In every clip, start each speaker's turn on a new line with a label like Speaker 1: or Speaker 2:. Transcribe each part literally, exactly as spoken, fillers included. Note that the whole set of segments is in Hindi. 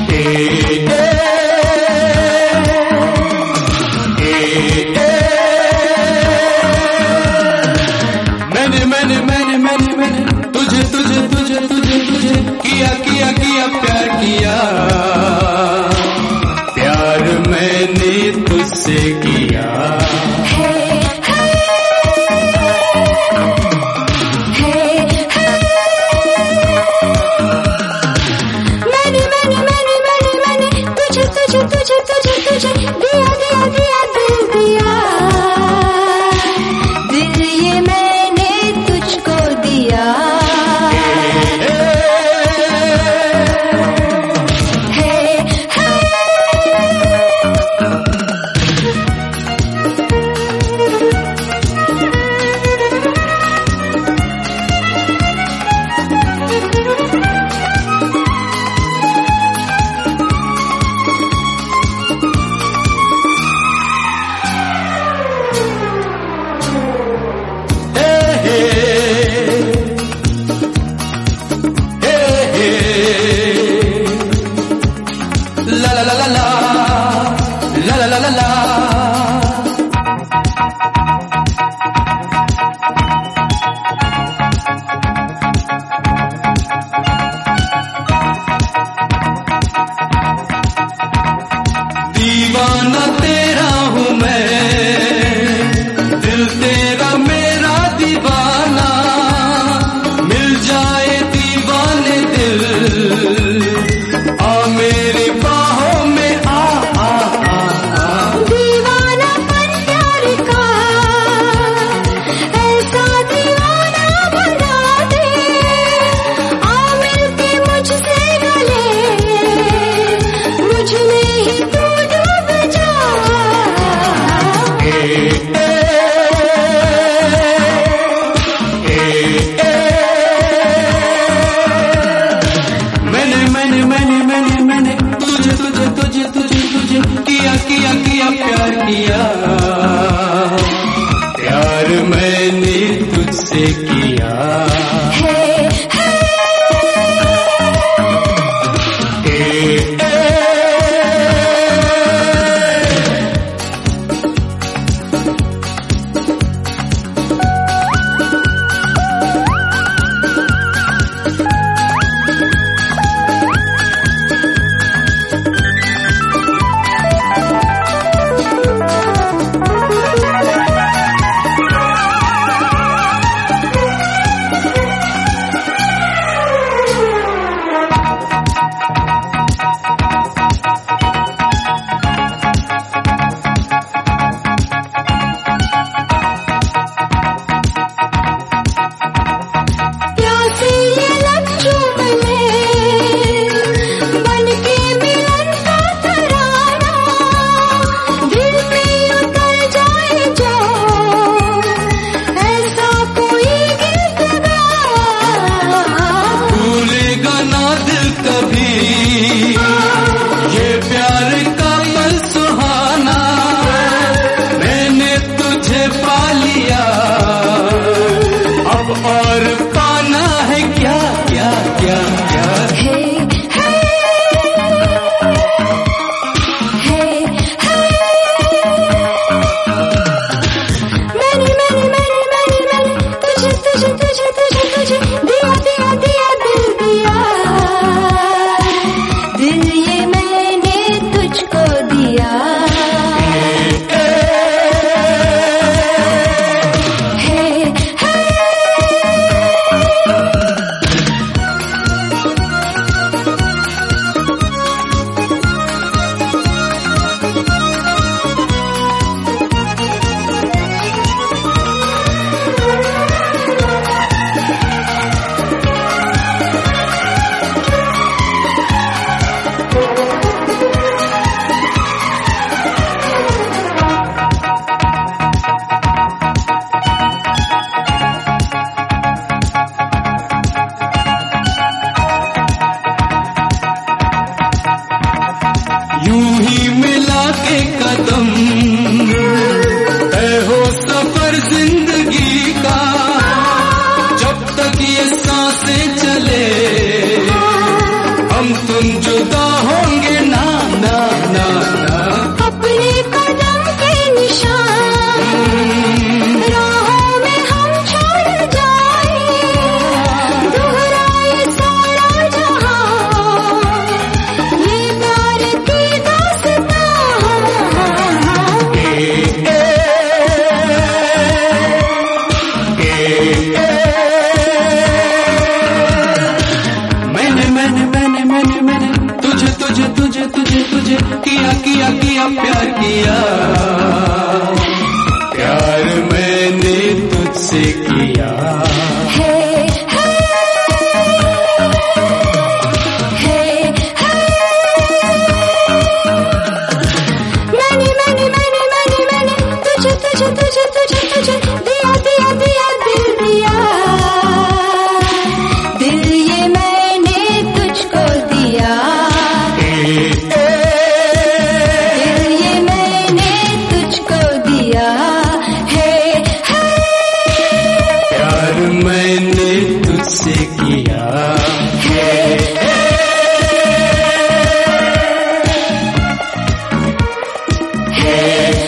Speaker 1: मैंने मैंने मैंने मैंने मैंने तुझे तुझे तुझे तुझे तुझे किया किया किया प्यार किया, प्यार मैंने तुझसे किया।
Speaker 2: मैंने मैंने मैंने मैंने मैंने तुझे तुझे तुझे तुझे तुझे दिया दिया दिया दिल दिया, दिल ये मैंने तुझको दिया।
Speaker 1: La la la la la, la la la la la. दीवाना तेरा हूँ मैं, दिल तेरा मेरा दीवाना, मिल जाए दीवाने दिल, आ मेरे बाहों में आ आ आ आ।
Speaker 2: दीवाना पर प्यार का ऐसा दीवाना बना दे, आ मिलके मुझसे गले, मुझ में ही तू डूब जा।
Speaker 1: ए, ए, ए, ए, मैंने मैंने मैंने मैंने मैंने तुझे तुझे तुझे तुझे तुझे किया किया किया प्यार किया, प्यार मैंने तुझसे किया। ए, ए,
Speaker 2: प्यासे ये लब चूम ले, बन के मिलन का तराना, दिल पे उतर जाए जो ऐसा कोई गीत गाना।
Speaker 1: भूलेगा ना दिल कभी ये प्यार का पल सुहाना, मैंने तुझे पा लिया, अब और पाना है क्या क्या क्या क्या।
Speaker 2: हे हे हे हे मैंने मैंने मैंने मैंने मैंने तुझे तुझे तुझे तुझे तुझे दिया दिया दिया दिल दिया, दिल ये मैंने तुझको दिया। हे हे
Speaker 1: यूं ही मिला के कदम तय हो सफर जिंदगी का, जब तक ये सांसें चले हम तुम जुदा होंगे प्यार किया, प्यार मैंने तुझसे किया।
Speaker 2: तुझे तुझे तुझे तुझे दिया दिया दिया दिल दिया, दिल ये मैंने तुझको दिया, दिल ये मैंने तुझको दिया है,
Speaker 1: प्यार मैंने तुझसे किया है।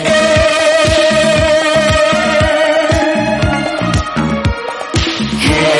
Speaker 2: है